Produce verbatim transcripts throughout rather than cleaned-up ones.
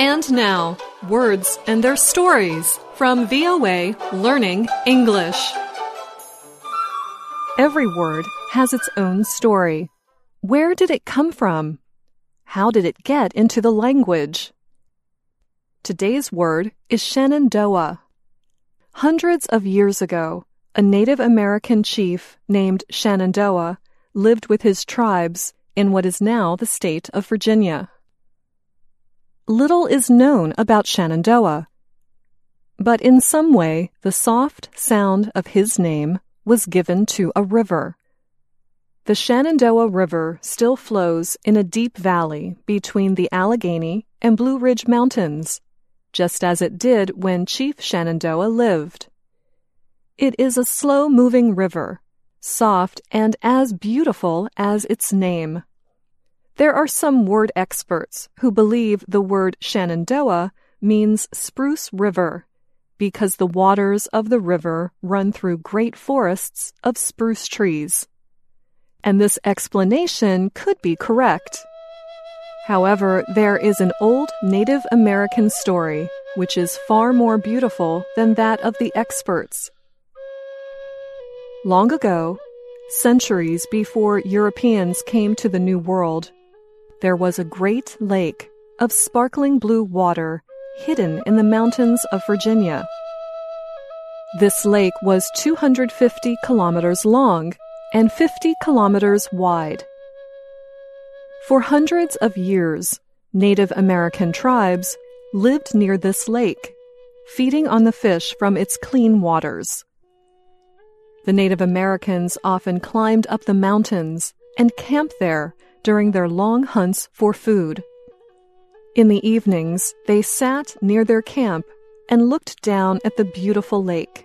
And now, words and their stories from V O A Learning English. Every word has its own story. Where did it come from? How did it get into the language? Today's word is Shenandoah. Hundreds of years ago, a Native American chief named Shenandoah lived with his tribes in what is now the state of Virginia. Little is known about Shenandoah, but in some way the soft sound of his name was given to a river. The Shenandoah River still flows in a deep valley between the Allegheny and Blue Ridge Mountains, just as it did when Chief Shenandoah lived. It is a slow-moving river, soft and as beautiful as its name. There are some word experts who believe the word Shenandoah means spruce river because the waters of the river run through great forests of spruce trees. And this explanation could be correct. However, there is an old Native American story which is far more beautiful than that of the experts. Long ago, centuries before Europeans came to the New World, there was a great lake of sparkling blue water hidden in the mountains of Virginia. This lake was two hundred fifty kilometers long and fifty kilometers wide. For hundreds of years, Native American tribes lived near this lake, feeding on the fish from its clean waters. The Native Americans often climbed up the mountains and camped there during their long hunts for food. In the evenings, they sat near their camp and looked down at the beautiful lake.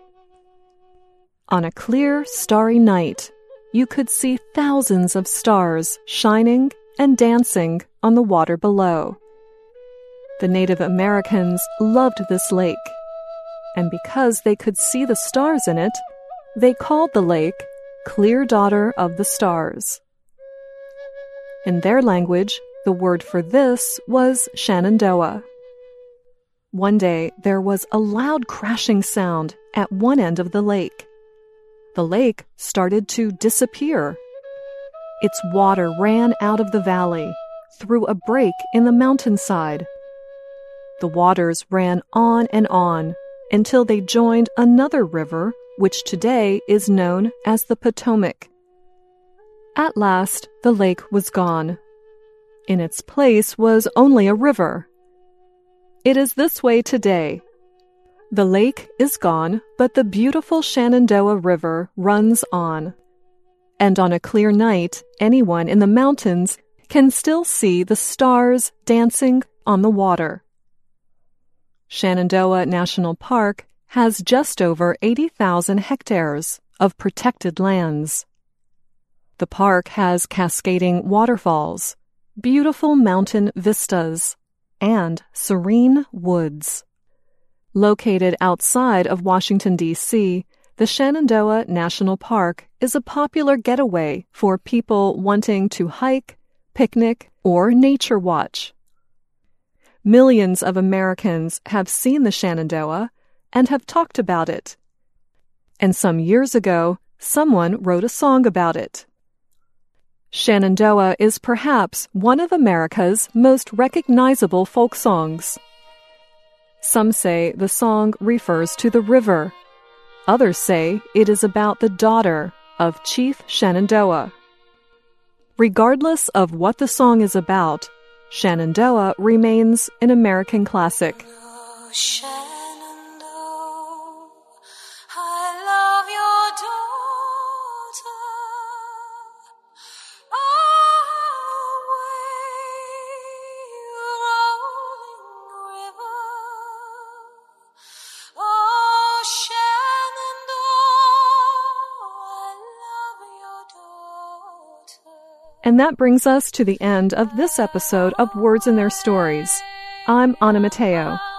On a clear, starry night, you could see thousands of stars shining and dancing on the water below. The Native Americans loved this lake, and because they could see the stars in it, they called the lake Clear Daughter of the Stars. In their language, the word for this was Shenandoah. One day, there was a loud crashing sound at one end of the lake. The lake started to disappear. Its water ran out of the valley, through a break in the mountainside. The waters ran on and on until they joined another river, which today is known as the Potomac. At last, the lake was gone. In its place was only a river. It is this way today. The lake is gone, but the beautiful Shenandoah River runs on. And on a clear night, anyone in the mountains can still see the stars dancing on the water. Shenandoah National Park has just over eighty thousand hectares of protected lands. The park has cascading waterfalls, beautiful mountain vistas, and serene woods. Located outside of Washington, D C, the Shenandoah National Park is a popular getaway for people wanting to hike, picnic, or nature watch. Millions of Americans have seen the Shenandoah and have talked about it. And some years ago, someone wrote a song about it. Shenandoah is perhaps one of America's most recognizable folk songs. Some say the song refers to the river. Others say it is about the daughter of Chief Shenandoah. Regardless of what the song is about, Shenandoah remains an American classic. Oh, Shenandoah, I love your daughter. And that brings us to the end of this episode of Words and Their Stories. I'm Anna Mateo.